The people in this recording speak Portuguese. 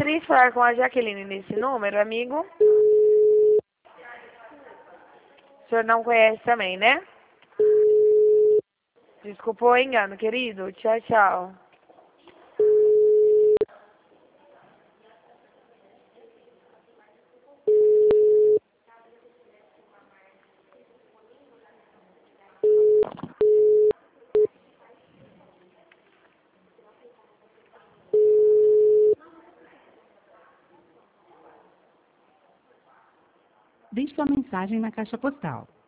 Poderia falar com a Jaqueline nesse número, amigo? O senhor não conhece também, né? Desculpa o engano, querido. Tchau, tchau. Deixe sua mensagem na caixa postal